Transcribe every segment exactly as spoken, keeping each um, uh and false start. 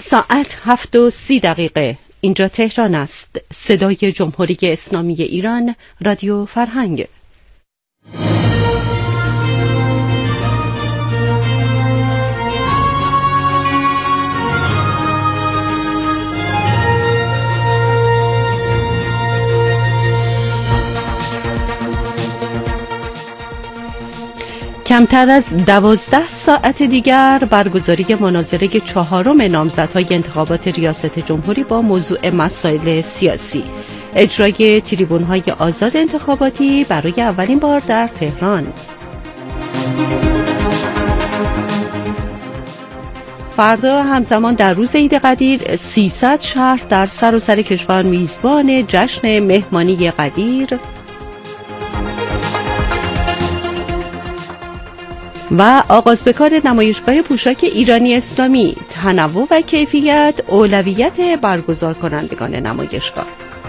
ساعت هفت و سی دقیقه. اینجا تهران است. صدای جمهوری اسلامی ایران، رادیو فرهنگ. کمتر از دوازده ساعت دیگر برگزاری مناظره چهارم نامزدهای انتخابات ریاست جمهوری با موضوع مسائل سیاسی، اجرای تریبون‌های آزاد انتخاباتی برای اولین بار در تهران. فردا همزمان در روز عید قدیر سیصد شهر در سراسر کشور میزبان جشن مهمانی قدیر و آغاز به کار نمایشگاه پوشاک ایرانی اسلامی، تنوع و کیفیت اولویت برگزار کنندگان نمایشگاه.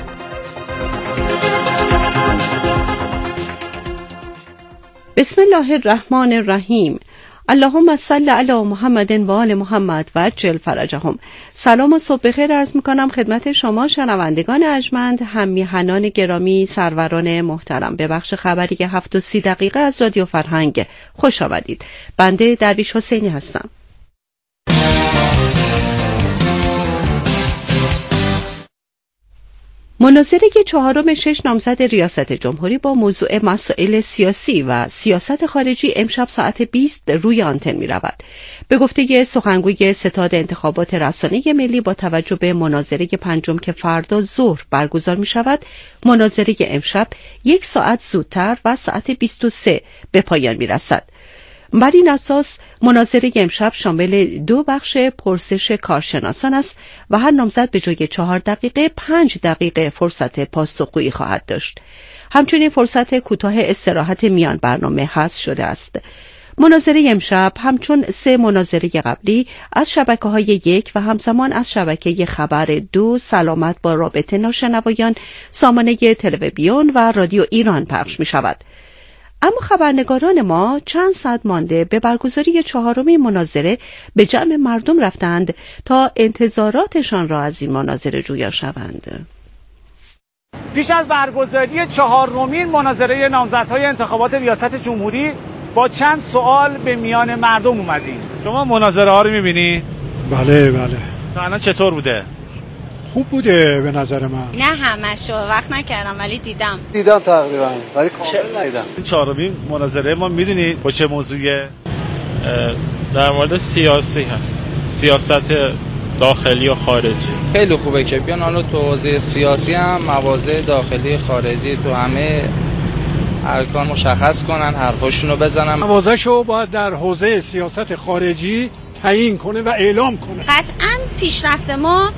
بسم الله الرحمن الرحیم. اللهم صل علی محمد و آل محمد و عجل فرجهم. سلام و صبح بخیر عرض میکنم خدمت شما شنوندگان ارجمند، هممیهنان گرامی، سروران محترم به بخش خبری هفت و سی دقیقه از رادیو فرهنگ. خوش آمدید. بنده درویش حسینی هستم. مناظره چهارم شش نامزد ریاست جمهوری با موضوع مسائل سیاسی و سیاست خارجی امشب ساعت بیست روی آنتن می رود. به گفته سخنگوی ستاد انتخابات رسانه ملی، با توجه به مناظره پنجم که فردا ظهر برگزار می شود، مناظره امشب یک ساعت زودتر و ساعت بیست و سه به پایان می رسد. بر این اساس مناظره امشب شامل دو بخش پرسش کارشناسان است و هر نامزد به جای چهار دقیقه پنج دقیقه فرصت پاسخگویی خواهد داشت. همچنین فرصت کوتاه استراحت میان برنامه حذف شده است. مناظره امشب همچون سه مناظره قبلی از شبکه‌های یک و همزمان از شبکه خبر دو، سلامت با رابطه ناشنوایان، سامانه تلویزیون و رادیو ایران پخش می شود. اما خبرنگاران ما چند ساعت مانده به برگزاری چهارمین مناظره به جمع مردم رفتند تا انتظاراتشان را از این مناظره جویا شوند. پیش از برگزاری چهارمین مناظره نامزدهای انتخابات ریاست جمهوری با چند سوال به میان مردم اومدیم. شما مناظره ها رو می‌بینی؟ بله بله. تا الان چطور بوده؟ خوب بوده به نظر من. نه همشو وقت نکردم ولی دیدم. دیدم تقریبا ولی کامل ندیدم. این چهارمین مناظره ما میدونید با چه موضوعیه؟ در مورد سیاسی هست. سیاست داخلی و خارجی. خیلی خوبه که بیان حالا تو حوزه سیاسی هم مواضع داخلی خارجی تو همه ارکان مشخص کنن، حرفاشونو بزنن. مواضعشو باید در حوزه سیاست خارجی تعیین کنه و اعلام کنه. قطعاً پیشرفت ما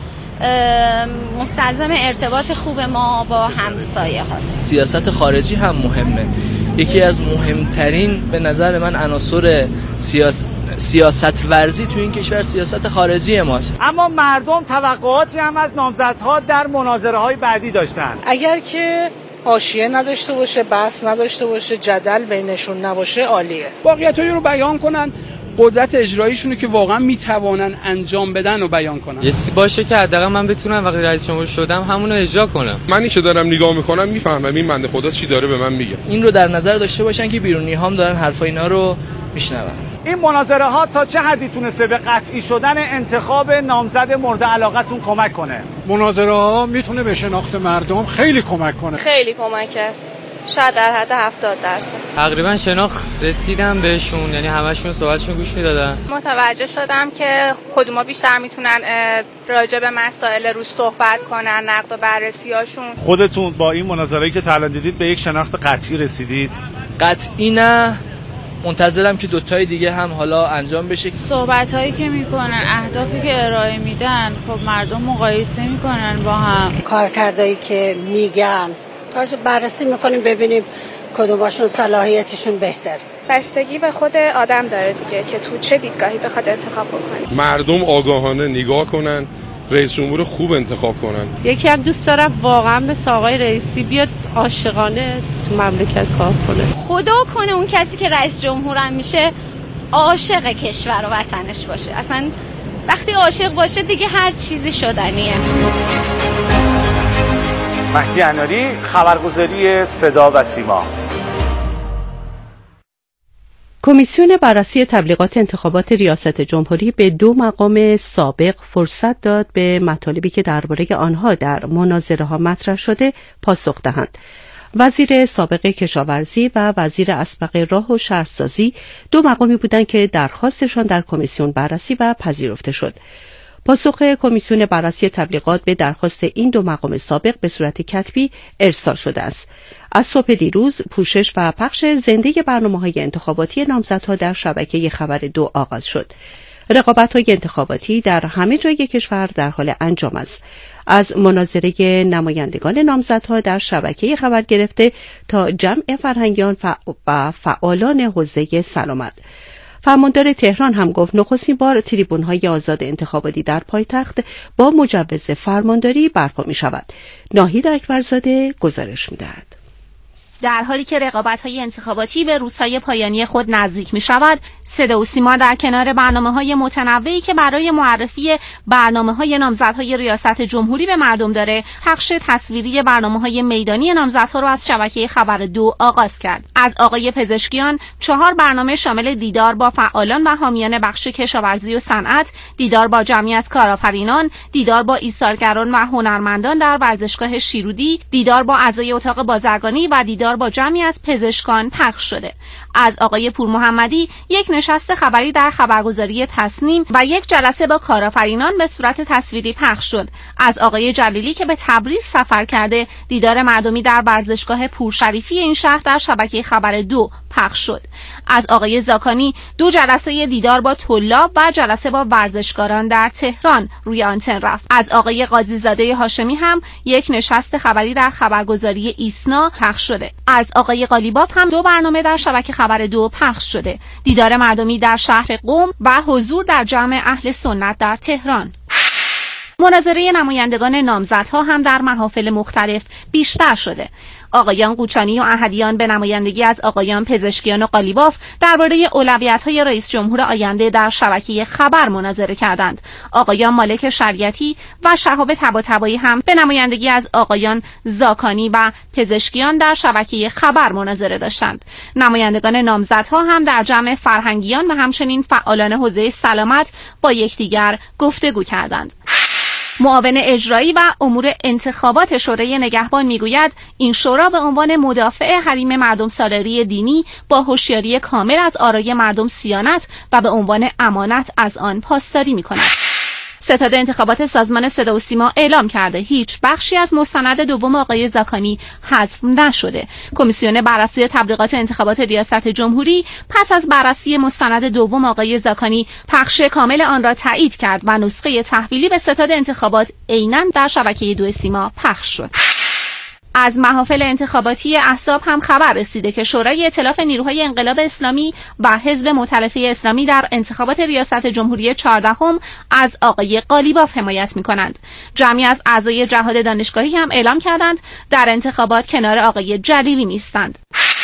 مستلزم ارتباط خوب ما با همسایه هاست. سیاست خارجی هم مهمه. یکی از مهمترین به نظر من عناصر سیاس... سیاست ورزی تو این کشور سیاست خارجی ماست. اما مردم توقعاتی هم از نامزدها در مناظره های بعدی داشتن. اگر که حاشیه نداشته باشه، بحث نداشته باشه، جدل بینشون نباشه، عالیه. واقعیتایی رو بیان کنن، قدرت اجراییشونو که واقعا میتوانن انجام بدن و بیان کنن. یه چیزی باشه که حداقل من بتونم وقتی رئیس جمهور شدم همونو اجرا کنم. منی که دارم نگاه میکنم میفهمم این بنده خدا چی داره به من میگه. این رو در نظر داشته باشن که بیرونی هم دارن حرفای اینا رو میشنون. این مناظره ها تا چه حدی تونسته به قطعی شدن انتخاب نامزد مورد علاقتون کمک کنه؟ مناظره ها میتونه به شناخت مردم خیلی کمک کنه. خیلی کمک کرد. شاید در حد هفتاد درصد. تقریبا شناخت رسیدم بهشون، یعنی همشون سوالشون گوش میدادن. متوجه شدم که کدوما بیشتر میتونن راجع به مسائل روز صحبت کنن، نقد و بررسیاشون. خودتون با این مناظره‌ای که تا الان دیدید به یک شناخت قطعی رسیدید؟ قطعی نه، منتظرم که دوتای دیگه هم حالا انجام بشه. صحبت‌هایی که میکنن، اهدافی که ارائه میدن، خب مردم مقایسه میکنن با هم. کارکردایی که میگن تازه بررسی میکنیم ببینیم کدوماشون صلاحیتشون بهتر. بستگی به خود آدم داره دیگه که تو چه دیدگاهی بخواد انتخاب بکنه. مردم آگاهانه نگاه کنن، رئیس جمهور خوب انتخاب کنن. یکی هم دوست دارم واقعا مثل آقای رئیسی بیاد عاشقانه تو مملکت کار کنه. خدا کنه اون کسی که رئیس جمهورم میشه عاشق کشور و وطنش باشه. اصلا وقتی عاشق باشه دیگه هر چیزی شدنیه. مهدی اناری، خبرگزاری صدا و سیما. کمیسیون بررسی تبلیغات انتخابات ریاست جمهوری به دو مقام سابق فرصت داد به مطالبی که درباره آنها در مناظره‌ها مطرح شده پاسخ دهند. وزیر سابق کشاورزی و وزیر اسبق راه و شهرسازی دو مقامی بودند که درخواستشان در کمیسیون بررسی و پذیرفته شد. پاسخ کمیسیون بررسی تبلیغات به درخواست این دو مقام سابق به صورت کتبی ارسال شده است. از صبح دیروز پوشش و پخش زنده برنامه‌های انتخاباتی نامزدها در شبکه خبر دو آغاز شد. رقابت‌های انتخاباتی در همه جای کشور در حال انجام است. از مناظره نمایندگان نامزدها در شبکه خبر گرفته تا جمع فرهنگیان و فعالان حوزه سلامت. فرماندار تهران هم گفت نخستین بار تریبون‌های آزاد انتخاباتی در پایتخت با مجوز فرمانداری برپا می‌شود. ناهید اکبرزاده گزارش می‌دهد. در حالی که رقابت‌های انتخاباتی به روزهای پایانی خود نزدیک می‌شود، صدا و سیما در کنار برنامه‌های متنوعی که برای معرفی برنامه‌های نامزدهای ریاست جمهوری به مردم داره، پخش تصویری برنامه‌های میدانی نامزدها را از شبکه خبر دو آغاز کرد. از آقای پزشکیان چهار برنامه شامل دیدار با فعالان و حامیان بخش کشاورزی و صنعت، دیدار با جمعی از کارآفرینان، دیدار با ایثارگران و هنرمندان در ورزشگاه شیرودی، دیدار با اعضای اتاق بازرگانی و دیدار با جمعی از پزشکان پخش شده. از آقای پور محمدی یک نشست خبری در خبرگزاری تصنیم و یک جلسه با کارآفرینان به صورت تصویری پخش شد. از آقای جلیلی که به تبریز سفر کرده، دیدار مردمی در ورزشگاه پورشریفی این شهر در شبکه خبر دو پخش شد. از آقای زاکانی دو جلسه دیدار با طلاب و جلسه با ورزشکاران در تهران روی آنتن رفت. از آقای قاضی زاده هاشمی هم یک نشست خبری در خبرگزاری ایسنا پخش شده. از آقای قالیباف هم دو برنامه در شبکه خبر دو پخش شده: دیدار مردمی در شهر قم و حضور در جمع اهل سنت در تهران. مناظره نمایندگان نامزدها هم در محافل مختلف بیشتر شده. آقایان قوچانی و احدیان به نمایندگی از آقایان پزشکیان و قالیباف درباره اولویت‌های رئیس جمهور آینده در شبکه خبر مناظره کردند. آقایان مالک شریعتی و شهاب طباطبایی هم به نمایندگی از آقایان زاکانی و پزشکیان در شبکه خبر مناظره داشتند. نمایندگان نامزدها هم در جمع فرهنگیان و همچنین فعالان حوزه سلامت با یکدیگر گفتگو کردند. معاون اجرایی و امور انتخابات شورای نگهبان میگوید این شورا به عنوان مدافع حریم مردم سالاری دینی با هوشیاری کامل از آرای مردم صیانت و به عنوان امانت از آن پاسداری میکند. ستاد انتخابات سازمان صدا و سیما اعلام کرده هیچ بخشی از مستند دوم آقای زاکانی حذف نشده. کمیسیون بررسی تبلیغات انتخابات ریاست جمهوری پس از بررسی مستند دوم آقای زاکانی پخش کامل آن را تایید کرد و نسخه تحویلی به ستاد انتخابات عیناً در شبکه دو سیما پخش شد. از محافل انتخاباتی احزاب هم خبر رسیده که شورای ائتلاف نیروهای انقلاب اسلامی و حزب مؤتلفه اسلامی در انتخابات ریاست جمهوری چهاردهم از آقای قالیباف حمایت می‌کنند. جمعی از اعضای جهاد دانشگاهی هم اعلام کردند در انتخابات کنار آقای جلیلی نیستند.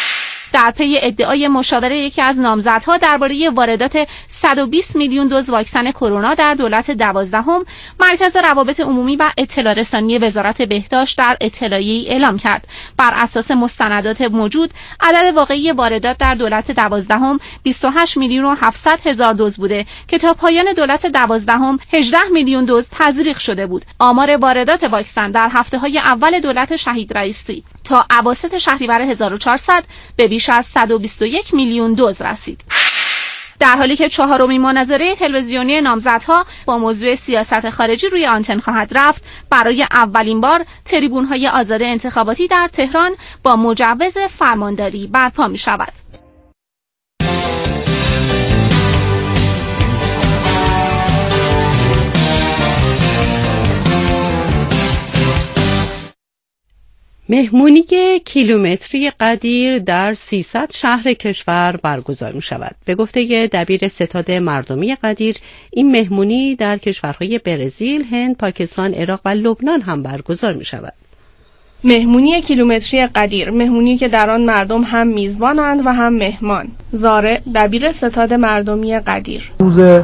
در پی ادعای مشاوره یکی از نامزدها درباره واردات صد و بیست میلیون دوز واکسن کرونا در دولت دوازدهم، مرکز روابط عمومی و اطلاع رسانی وزارت بهداشت در اطلاعیه‌ای اعلام کرد بر اساس مستندات موجود عدد واقعی واردات در دولت دوازدهم بیست و هشت میلیون و هفتصد هزار دوز بوده که تا پایان دولت دوازدهم هجده میلیون دوز تزریق شده بود. آمار واردات واکسن در هفته‌های اول دولت شهید رئیسی تا اواسط شهریور هزار و چهارصد به بیش از صد و بیست و یک میلیون دوز رسید. در حالی که چهارمین مناظره تلویزیونی نامزدها با موضوع سیاست خارجی روی آنتن خواهد رفت، برای اولین بار تریبون‌های آزاد انتخاباتی در تهران با مجوز فرمانداری برپا می‌شود. مهمونی کیلومتری قدیر در سیصد شهر کشور برگزار می شود. به گفته دبیر ستاد مردمی قدیر، این مهمونی در کشورهای برزیل، هند، پاکستان، عراق و لبنان هم برگزار می شود. مهمونی کیلومتری قدیر، مهمونی که در آن مردم هم میزبانند و هم مهمان. زاره، دبیر ستاد مردمی قدیر: روز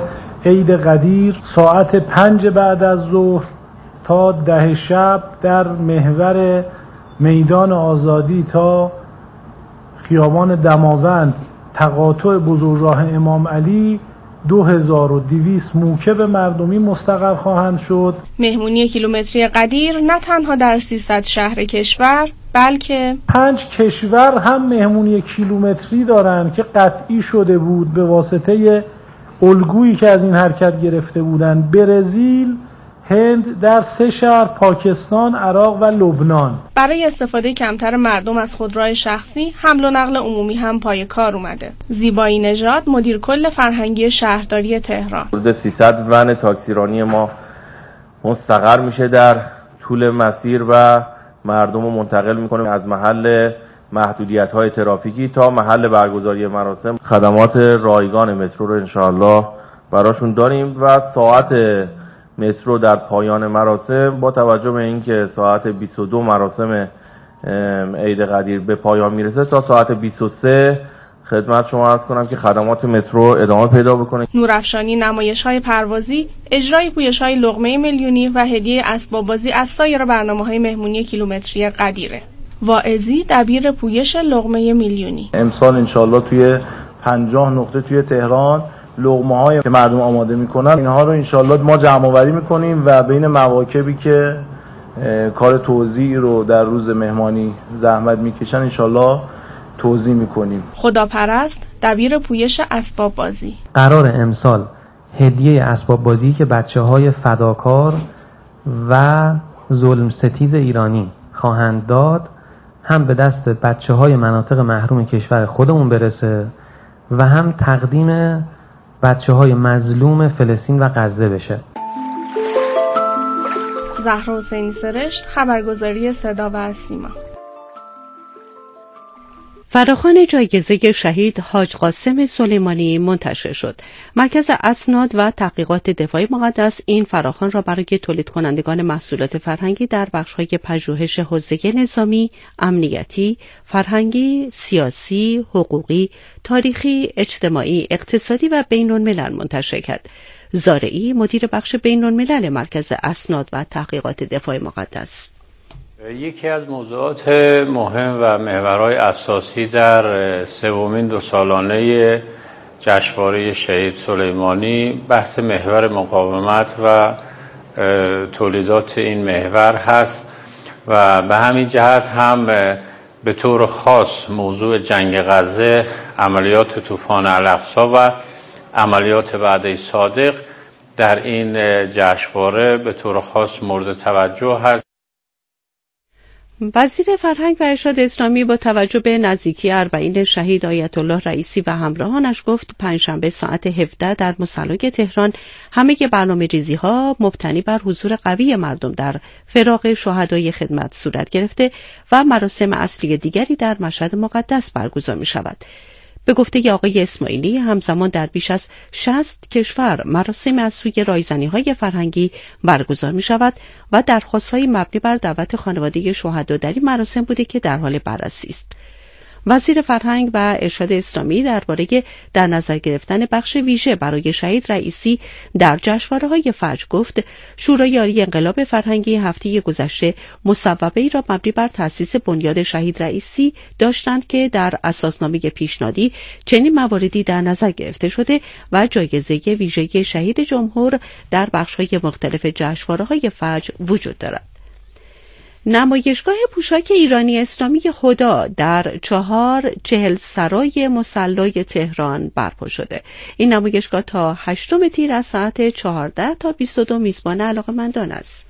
عید قدیر ساعت پنج بعد از ظهر تا ده شب در محور میدان آزادی تا خیابان دماوند تقاطع بزرگراه امام علی دو هزار و دویست موکب مردمی مستقر خواهند شد. مهمونی کیلومتری قدیر نه تنها در سیصد شهر کشور بلکه پنج کشور هم مهمونی کیلومتری دارند که قطعی شده بود به واسطه الگویی که از این حرکت گرفته بودند: برزیل، هند، در سه شهر، پاکستان، عراق و لبنان. برای استفاده کمتر مردم از خودروهای شخصی، حمل و نقل عمومی هم پای کار اومده. زیبایی نژاد، مدیر کل فرهنگی شهرداری تهران: حدود سیصد ون تاکسیرانی ما مستقر میشه در طول مسیر و مردم رو منتقل میکنه از محل محدودیت‌های ترافیکی تا محل برگزاری مراسم. خدمات رایگان مترو رو انشاءالله براشون داریم و ساعت مترو در پایان مراسم با توجه به اینکه ساعت بیست و دو مراسم عید قدیر به پایان میرسه تا ساعت بیست و سه خدمت شما عرض کنم که خدمات مترو ادامه پیدا بکنه. نورافشانی نمایش‌های پروازی، اجرای پویش‌های لقمه میلیونی و هدیه اسباب بازی از سایر برنامه‌های مهمونی کیلومتری قدیره. واعظی دبیر پویش لقمه میلیونی: امسال انشالله توی پنجاه نقطه توی تهران لقمه های که مردم آماده میکنن اینها رو انشالله ما جمع آوری میکنیم و بین مواکبی که کار توزیع رو در روز مهمانی زحمت میکشن انشالله توزیع میکنیم. خداپرست دبیر پویش اسباب بازی: قرار امسال هدیه اسباب بازی که بچه‌های فداکار و ظلم ستیز ایرانی خواهند داد هم به دست بچه‌های مناطق محروم کشور خودمون برسه و هم تقدیم بچه‌های مظلوم فلسطین و غزه بشه. زهرا حسینی سرشت، خبرگزاری صدا و سیما. فراخوان جایزه شهید حاج قاسم سلیمانی منتشر شد. مرکز اسناد و تحقیقات دفاع مقدس این فراخوان را برای تولید کنندگان محصولات فرهنگی در بخش‌های پژوهش حوزه نظامی، امنیتی، فرهنگی، سیاسی، حقوقی، تاریخی، اجتماعی، اقتصادی و بین‌الملل منتشر کرد. زارعی، مدیر بخش بین‌الملل مرکز اسناد و تحقیقات دفاع مقدس: یکی از موضوعات مهم و محورهای اساسی در سومین دو سالانه جشنواره شهید سلیمانی بحث محور مقاومت و تولیدات این محور هست و به همین جهت هم به طور خاص موضوع جنگ غزه، عملیات طوفان الاقصی و عملیات وعده صادق در این جشنواره به طور خاص مورد توجه هست. وزیر فرهنگ و ارشاد اسلامی با توجه به نزدیکی اربعین شهید آیت الله رئیسی و همراهانش گفت پنجشنبه ساعت هفده در مصلی تهران همه برنامه‌ریزی ها مبتنی بر حضور قوی مردم در فراق شهدای خدمت صورت گرفته و مراسم اصلی دیگری در مشهد مقدس برگزار می شود. به گفته آقای اسماعیلی همزمان در بیش از شصت کشور مراسم از سوی رایزنی‌های فرهنگی برگزار می شود و درخواست‌های مبنی بر دعوت خانواده شهدا در این مراسم بوده که در حال بررسی است. وزیر فرهنگ و ارشاد اسلامی درباره در نظر گرفتن بخش ویژه برای شهید رئیسی در جشنواره‌های فجر گفت شورای عالی انقلاب فرهنگی هفته گذشته مصوبه‌ای را مبنی بر تأسیس بنیاد شهید رئیسی داشتند که در اساسنامه پیشنهادی چنین مواردی در نظر گرفته شده و جایزه ویژه شهید جمهور در بخش‌های مختلف جشنواره‌های فجر وجود دارد. نمایشگاه پوشاک ایرانی اسلامی هدا در چهار چهل سرای مصلی تهران برپا شده. این نمایشگاه تا هشتم تیر از ساعت چهارده تا بیست و دو میزبان علاقه‌مندان است.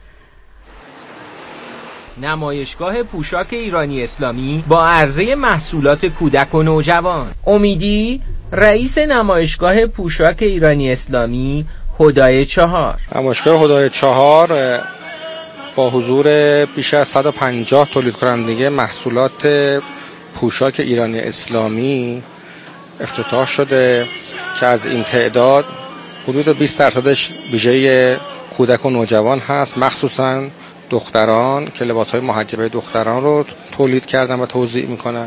نمایشگاه پوشاک ایرانی اسلامی با عرضه محصولات کودک و نوجوان. امیدی، رئیس نمایشگاه پوشاک ایرانی اسلامی هدای چهار. نمایشگاه هدای چهار با حضور بیش از صد و پنجاه تولید کننده محصولات پوشاک ایرانی اسلامی افتتاح شده که از این تعداد حدود بیست درصدش ویژه کودک و نوجوان هست، مخصوصا دختران که لباس‌های محجبه دختران رو تولید کردن و توزیع میکنن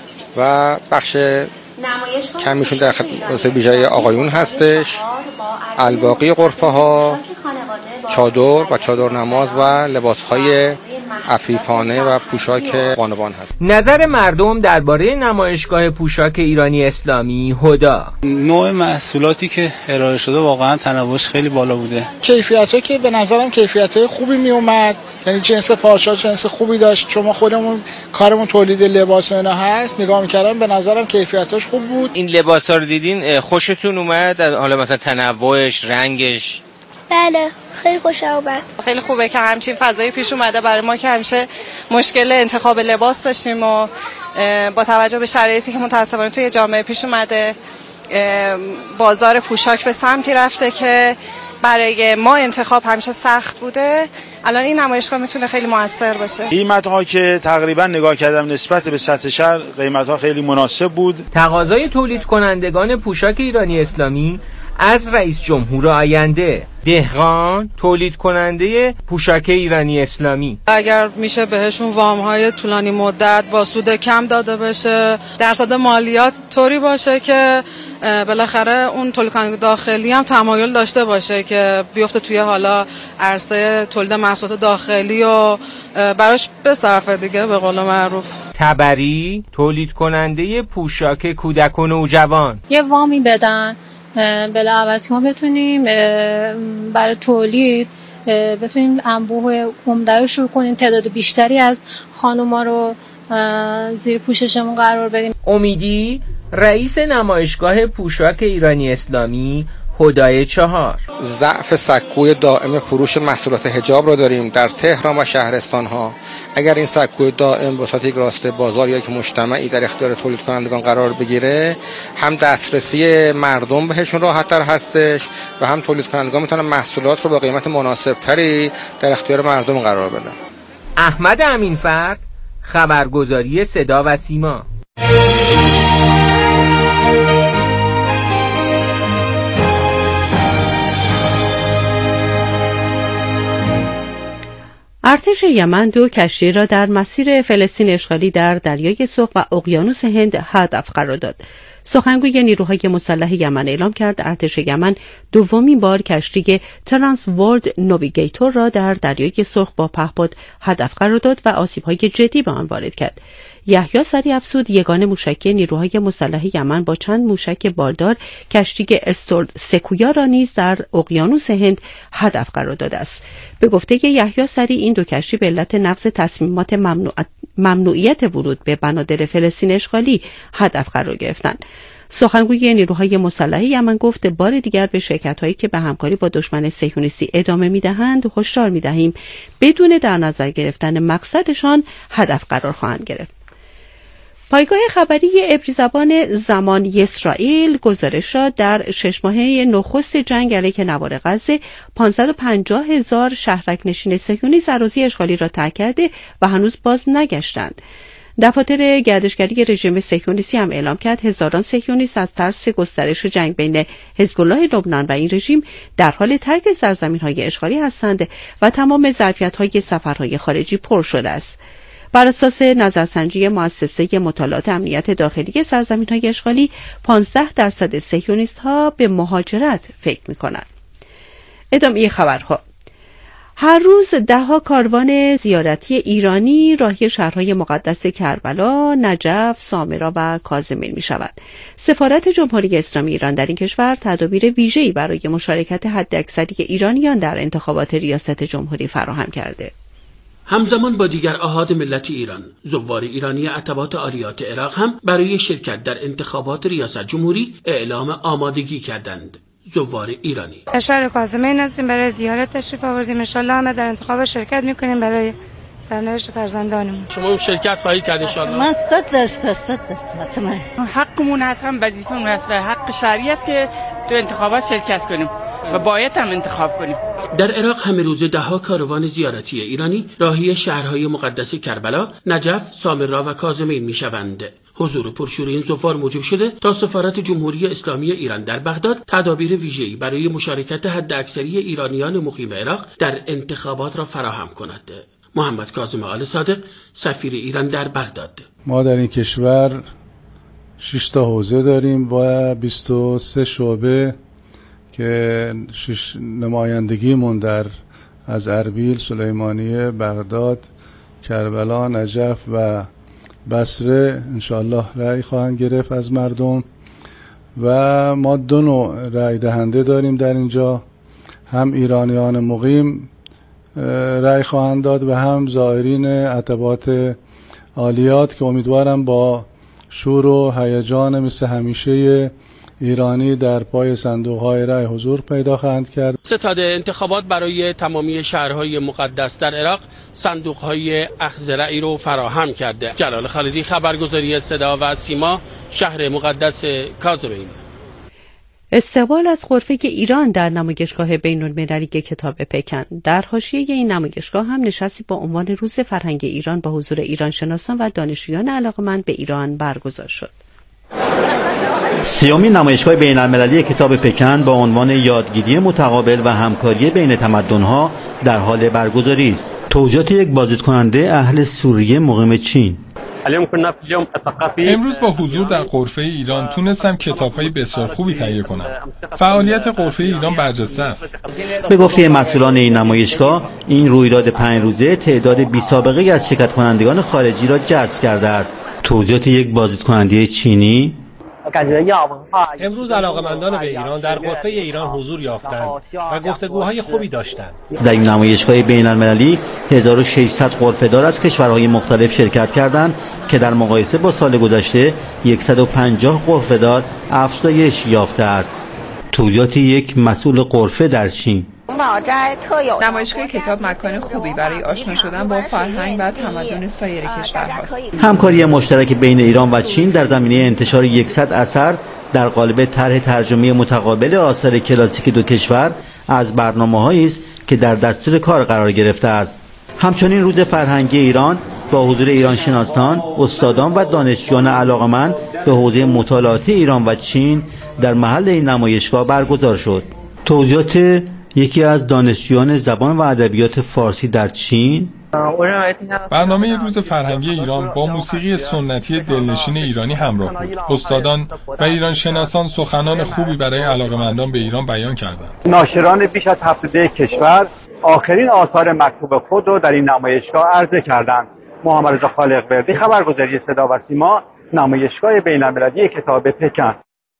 و بخش کمیشون در خدمت ویژه آقایون هستش. الباقی غرفه ها چادر و چادر نماز و لباس های عفیفانه و پوشاک بانوان هست. نظر مردم درباره نمایشگاه پوشاک ایرانی اسلامی هدا: نوع محصولاتی که ارائه شده واقعا تنوعش خیلی بالا بوده. کیفیت‌ها که به نظرم کیفیت‌های خوبی می اومد، یعنی جنس پارچه‌ها جنس خوبی داشت. چون خودمون کارمون تولید لباس و اینا هست، نگاه می‌کردم به نظرم کیفیتاش خوب بود. این لباسا رو دیدین خوشتون اومد؟ حالا مثلا تنوعش، رنگش؟ بله خیلی خوشم اومد. خیلی خوبه که همچین فضایی پیش اومده برای ما که همیشه مشکل انتخاب لباس داشتیم و با توجه به شرایطی که متأسفانه توی جامعه پیش اومده، بازار پوشاک به سمتی رفته که برای ما انتخاب همیشه سخت بوده. الان این نمایشگاه میتونه خیلی موثر باشه. قیمت‌ها که تقریبا نگاه کردم نسبت به سطح شهر قیمت‌ها خیلی مناسب بود. تقاضای تولید کنندگان پوشاک ایرانی اسلامی از رئیس جمهور آینده: دهقان تولید کننده پوشاک ایرانی اسلامی. اگر میشه بهشون وام‌های طولانی مدت با سود کم داده بشه، درصد مالیات طوری باشه که بالاخره اون تولید کننده داخلی هم تمایل داشته باشه که بیفته توی حالا عرصه تولید محصولات داخلی و براش بصرفه دیگه به قول معروف. تبری تولید کننده پوشاک کودک و نوجوان. یه وامی بدن بلاعوض ما بتونیم برای تولید بتونیم انبوه عمده رو شروع کنیم، تعداد بیشتری از خانوما رو زیر پوششمون قرار بدیم. امیدی رئیس نمایشگاه پوشاک ایرانی اسلامی هدای چهار: ضعف سکوی دائم فروش محصولات حجاب را داریم در تهران و شهرستان ها. اگر این سکوی دائم به صورت یک راسته بازار یا یک مجتمعی در اختیار تولید کنندگان قرار بگیره، هم دسترسی مردم بهشون راحت تر هستش و هم تولید کنندگان میتونن محصولات رو با قیمت مناسب تری در اختیار مردم قرار بدن. احمد امینفرد، خبرگزاری صدا و سیما. ارتش یمن دو کشتی را در مسیر فلسطین اشغالی در دریای سرخ و اقیانوس هند هدف قرار داد. سخنگوی نیروهای مسلح یمن اعلام کرد ارتش یمن دومین بار کشتی ترانس ورلد نویگیتور را در دریای سرخ با پهپاد هدف قرار داد و آسیب‌های جدی به آن وارد کرد. یحیی سری افزود یگان موشکی نیروهای مسلح یمن با چند موشک بالدار کشتی استورد سکویا را نیز در اقیانوس هند هدف قرار داده است. به گفته یحیی سری این دو کشتی به علت نقض تصمیمات ممنوع... ممنوعیت ورود به بنادر فلسطین اشغالی هدف قرار گرفتند. سخنگوی نیروهای مسلح یمن گفت بار دیگر به شرکت‌هایی که به همکاری با دشمن صهیونیستی ادامه می‌دهند هشدار می‌دهیم بدون در نظر گرفتن مقصدشان هدف قرار خواهند گرفت. پایگاه خبری عبری زمان اسرائیل گزارش را در شش ماهه نخست جنگ علیه نوار غزه پانصد و پنجاه هزار شهرک نشین صهیونی سرازی اشغالی را ترک کرده و هنوز باز نگشتند. دفاتر گردشگری رژیم صهیونیستی هم اعلام کرد هزاران صهیونیست از ترس گسترش جنگ بین حزب الله لبنان و این رژیم در حال ترک سرزمین‌های اشغالی هستند و تمام ظرفیت‌های سفرهای خارجی پر شده است. بر اساس نظرسنجی مؤسسه مطالعات امنیت داخلی سرزمین‌های اشغالی، پانزده درصد صهیونیست‌ها به مهاجرت فکر می‌کنند. ادامه خبرها. هر روز ده‌ها کاروان زیارتی ایرانی راهی شهرهای مقدس کربلا، نجف، سامرا و کاظمین می‌شود. سفارت جمهوری اسلامی ایران در این کشور تدابیر ویژه‌ای برای مشارکت حداکثری ایرانیان در انتخابات ریاست جمهوری فراهم کرده. همزمان با دیگر احاد ملت ایران، زوار ایرانی عتبات عالیات عراق هم برای شرکت در انتخابات ریاست جمهوری اعلام آمادگی کردند. زوار ایرانی شهر کاظمین هستیم، برای زیارت تشریف آوردیم. ان شاءالله همه در انتخاب شرکت میکنیم برای سرنوشت فرزندانمون. شما شرکت خواهید کرد ان شاءالله؟ من صد درصد صد درصد حقمون هست، هم وظیفمون هست و حق شرعی است که تو انتخابات شرکت کنیم و باید هم انتخاب کنیم. در عراق همه روز ده‌ها کاروان زیارتی ایرانی راهی شهرهای مقدس کربلا، نجف، سامرا و کاظمین میشوند. حضور پرشور این زوار موجب شده تا سفارت جمهوری اسلامی ایران در بغداد تدابیر ویژه‌ای برای مشارکت حداکثری ایرانیان مقیم عراق در انتخابات را فراهم کند. محمد کاظم آل صادق، سفیر ایران در بغداد: ما در این کشور شش تا حوزه داریم و بیست و سه شعبه که شش نمایندگیمون در از اربیل، سلیمانیه، بغداد، کربلا، نجف و بصره انشاءالله رأی خواهند گرفت از مردم و ما دو نوع رأی دهنده داریم در اینجا، هم ایرانیان مقیم رأی خواهند داد و هم زائرین عتبات عالیات که امیدوارم با شور و هیجان مثل همیشه ایرانی در پای صندوق‌های رأی حضور پیدا خواهند کرد. ستاد انتخابات برای تمامی شهرهای مقدس در عراق صندوق‌های اخذ رأی رو فراهم کرده. جلال خالدی، خبرگزاری صدا و سیما، شهر مقدس کاظمین. استقبال از غرفه ایران در نمایشگاه بین‌المللی کتاب پکن. در حاشیه این نمایشگاه هم نشستی با عنوان روز فرهنگ ایران با حضور ایرانشناسان و دانشجویان علاقه‌مند به ایران برگزار شد. سیومین نمایشگاه بین‌المللی کتاب پکن با عنوان یادگیری متقابل و همکاری بین تمدن‌ها در حال برگزاری است. توضیحات یک بازدید کننده اهل سوریه مقیم چین. امروز با حضور در غرفه ایران تونستم کتاب‌های بسیار خوبی تهیه کنم. فعالیت غرفه ایران برجسته است. به گفته مسئولان این نمایشگاه، این رویداد پنج روزه تعداد بی‌سابقه از شرکت کنندگان خارجی را جذب کرده است. توضیحات یک بازدید کننده چینی: امروز علاقه‌مندان به ایران در غرفه ایران حضور یافتند و گفتگوهای خوبی داشتند. در این نمایشگاه بین‌المللی هزار و ششصد غرفه‌دار از کشورهای مختلف شرکت کردند که در مقایسه با سال گذشته صد و پنجاه غرفه‌دار افزایش یافته است. توضیحات یک مسئول غرفه در چین: نمایشگاه کتاب مکان خوبی برای آشنا شدن با فرهنگ و تمدن سایر کشورهاست. همکاری مشترک بین ایران و چین در زمینه انتشار صد اثر در قالب طرح ترجمه متقابل آثار کلاسیک دو کشور از برنامه‌هایی است که در دستور کار قرار گرفته است. همچنین روز فرهنگی ایران با حضور ایرانشناسان، استادان و دانشجویان علاقه‌مند به حوزه مطالعات ایران و چین در محل این نمایشگاه برگزار شد. توضیحات یکی از دانشجویان زبان و ادبیات فارسی در چین: برنامه روز فرهنگی ایران با موسیقی سنتی دلنشین ایرانی همراه بود. استادان و ایران شناسان سخنان خوبی برای علاقه‌مندان به ایران بیان کردند. ناشران بیش از هفتاد کشور آخرین آثار مکتوب خود را در این نمایشگاه عرضه کردند. محمد رضا خالق‌وردی، خبرگزاری صدا و سیما، نمایشگاه بین‌المللی کتاب پکن.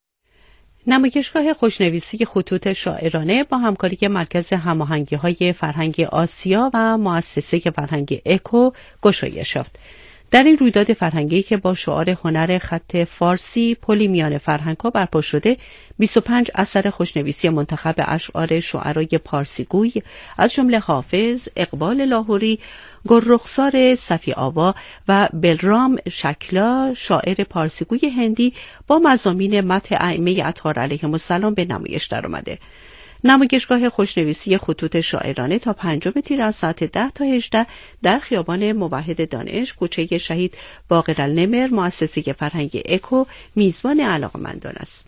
نمایشگاه خوشنویسی خطوط شاعرانه با همکاری مرکز هماهنگی‌های فرهنگ آسیا و مؤسسه فرهنگ اکو گشایش یافت. در این رویداد فرهنگی که با شعار هنر خط فارسی پلی میان فرهنگ‌ها برپا شده، بیست و پنج اثر خوشنویسی منتخب اشعار شعرای پارسیگوی از جمله حافظ، اقبال لاهوری، گلرخسار صفی آوا و بلرام شکلا شاعر پارسیگوی هندی با مضامین مدح ائمه اطهار علیهم السلام به نمایش درآمده. نمایشگاه خوشنویسی خطوط شاعرانه تا پنجم تیر از ساعت ده تا هجده در خیابان موحد دانش، کوچه شهید باقرالنمر، مؤسسه فرهنگ اکو میزبان علاقه‌مندان است.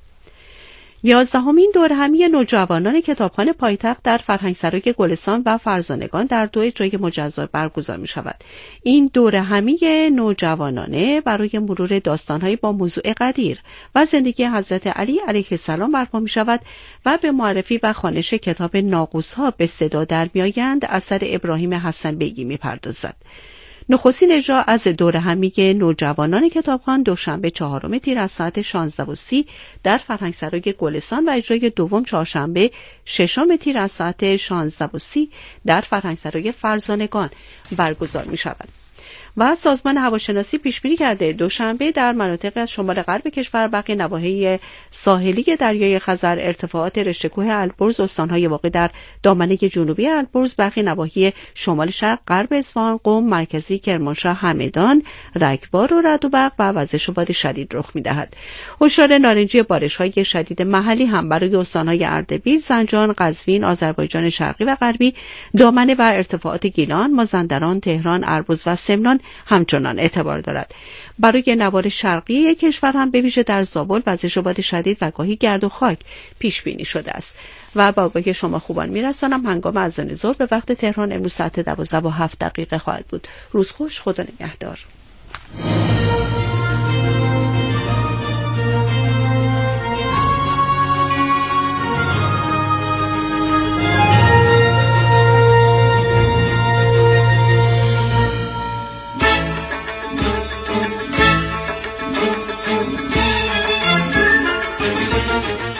یازدهمین دوره همی نوجوانان کتابخانه پایتخت در فرهنگسرای گلستان و فرزانگان در دو اجرای مجزا برگزار می شود. این دوره همی نوجوانانه برای مرور داستان‌های با موضوع قدیر و زندگی حضرت علی علیه السلام برپا می شود و به معرفی و خوانش کتاب ناقوس‌ها به صدا در میآیند اثر ابراهیم حسن بیگی می پردازد. نخستین اجرا از دوره همی نوجوانان کتابخوان دوشنبه چهارم تیر از ساعت شانزده و سی در فرهنگسرای گلستان و اجرای دوم چهارشنبه ششم تیر از ساعت شانزده و سی در فرهنگسرای فرزانگان برگزار می شود. و سازمان هواشناسی پیش بینی کرده دوشنبه در مناطق از شمال غرب کشور برخی نواحی ساحلی دریای خزر، ارتفاعات رشته کوه البرز، استانهای واقع در دامنه جنوبی البرز، برخی نواحی شمال شرق غرب اصفهان، قم، مرکزی کرمانشاه، همدان، رگبار و رعد و برق و وزش باد شدید رخ می‌دهد. هشدار نارنجی بارش‌های شدید محلی هم برای استانهای اردبیل، زنجان، قزوین، آذربایجان شرقی و غربی، دامنه و ارتفاعات گیلان، مازندران، تهران، البرز و سمنان همچنان اعتبار دارد. برای نوار شرقی کشور هم به ویژه در زابل وزش باد شدید و گاهی گرد و خاک پیش بینی شده است. و با آگاهی شما خوبان میرسانم هنگام اذان ظهر به وقت تهران امروز ساعت دوازده و هفت دقیقه خواهد بود. روز خوش، خدا نگهدار.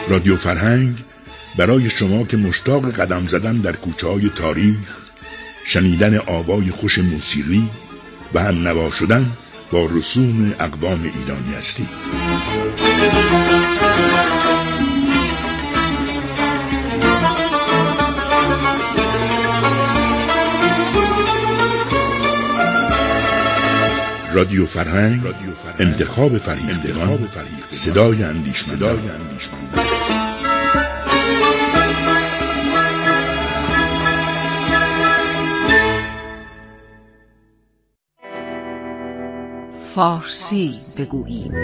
رادیو فرهنگ برای شما که مشتاق قدم زدن در کوچه‌های تاریخ، شنیدن آوای خوش موسیقی و هم نوا شدن با رسوم اقوام ایرانی هستید. رادیو فرهنگ، انتخاب فریختگان، صدای اندیشمندان. فارسی بگوییم.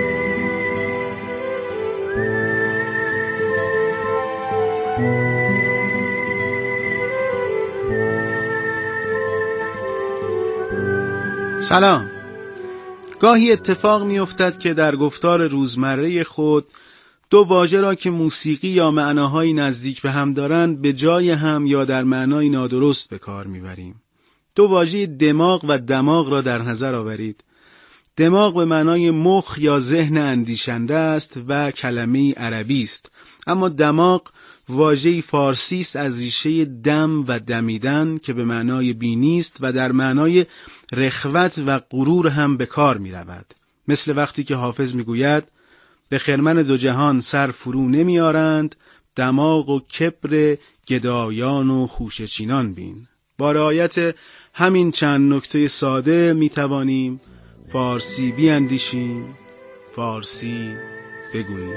سلام. گاهی اتفاق می افتد که در گفتار روزمره خود دو واژه را که موسیقی یا معناهای نزدیک به هم دارند به جای هم یا در معنای نادرست به کار می بریم. دو واژه دماغ و دماغ را در نظر آورید. دماغ به معنای مخ یا ذهن اندیشنده است و کلمه عربی است، اما دماغ واژه‌ای فارسی است از ریشه دم و دمیدن که به معنای بینی است و در معنای رخوت و غرور هم به کار می رود. مثل وقتی که حافظ می گوید به خرمن دو جهان سر فرو نمی آرند، دماغ و کبر گدایان و خوشه چینان بین. با رعایت همین چند نکته ساده می توانیم فارسی بیاندیشیم، فارسی بگوییم.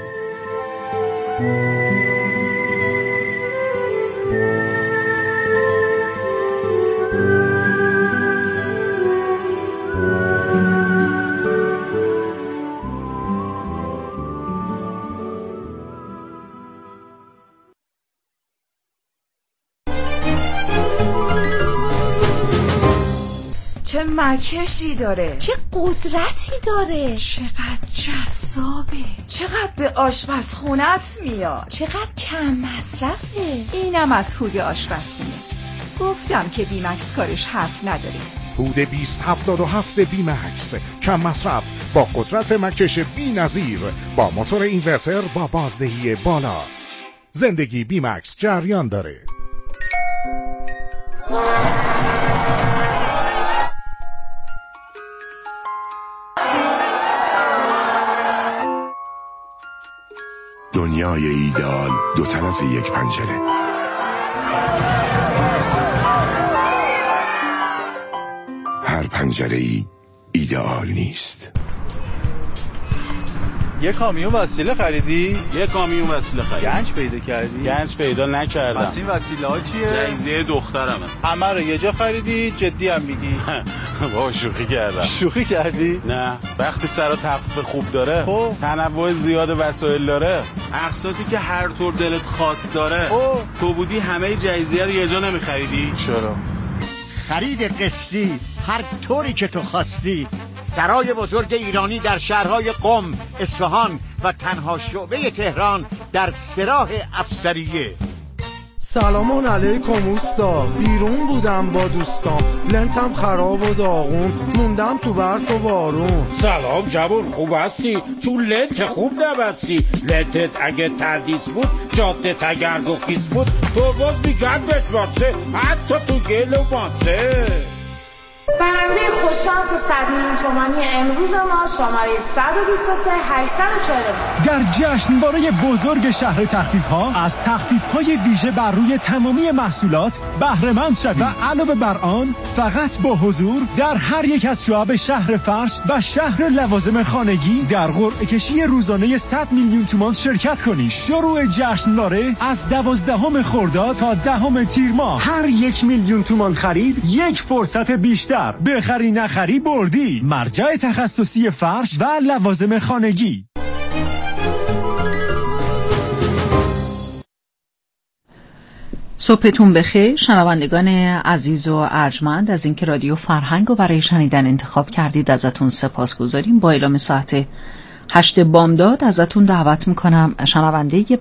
چه مکشی داره، چه قدرتی داره، چقدر جذابه، چقدر به آشپزخونت میاد، چقدر کم مصرفه. اینم از هود آشپزخونه. گفتم که بیمکس کارش حرف نداره. هود بیست هفتاد و هفت بیمکس، کم مصرف با قدرت مکش بی نظیر، با موتور اینورتر با بازدهی بالا. زندگی بیمکس جریان داره. دنیای ایدئال دو طرف یک پنجره. هر پنجره ای ایدئال نیست. یه کامیون وسیله خریدی؟ یه کامیون وسیله خریدی. گنج پیدا کردی؟ گنج پیدا نکردم. پس این وسیله ها چیه؟ جایزه دخترمه. همه رو یه جا خریدی؟ جدی هم میگی؟ با شوخی کردم. شوخی کردی؟ نه، وقتی سر و تخفیف خوب داره، خب تنوع زیاد وسایل داره، اقساطی که هر طور دلت خواست داره، خب تو بودی همه جایزه رو یه جا نمیخریدی؟ چرا؟ خرید قسطی هر طوری که تو خواستی. سرای بزرگ ایرانی در شهرهای قم، اصفهان و تنها شعبه تهران در سراح افسریه. سلام علیکم اوستا، بیرون بودم با دوستام، لنتم خراب و داغون، موندم تو برف و بارون. سلام جوان، خوب هستی؟ تو لنت خوب نبستی. لنتت اگه تردیس بود، جادت اگر گخیز بود، پرواز میگن بهت واسه، حتی تو گل و ماسه. برنده خوششانس صد میلیون تومانی امروز ما شماره صد و بیست و سه هشتصد و چهل در جشنواره بزرگ شهر تخفیف ها از تخفیف های ویژه بر روی تمامی محصولات بهره مند شوید و علاوه بر آن فقط با حضور در هر یک از شعب شهر فرش و شهر لوازم خانگی در قرعه کشی روزانه صد میلیون تومان شرکت کنید. شروع جشنواره از دوازدهم خرداد تا دهم تیر ماه. هر یک میلیون تومان خرید یک فرصت بیشتر. بخری نخری بردی. مرجع تخصصی فرش و لوازم خانگی. صبحتون بخیر شنوندگان عزیز و ارجمند. از اینکه رادیو فرهنگ رو برای شنیدن انتخاب کردید ازتون سپاسگزاریم. با اعلام ساعت هشت بامداد ازتون دعوت میکنم شنونده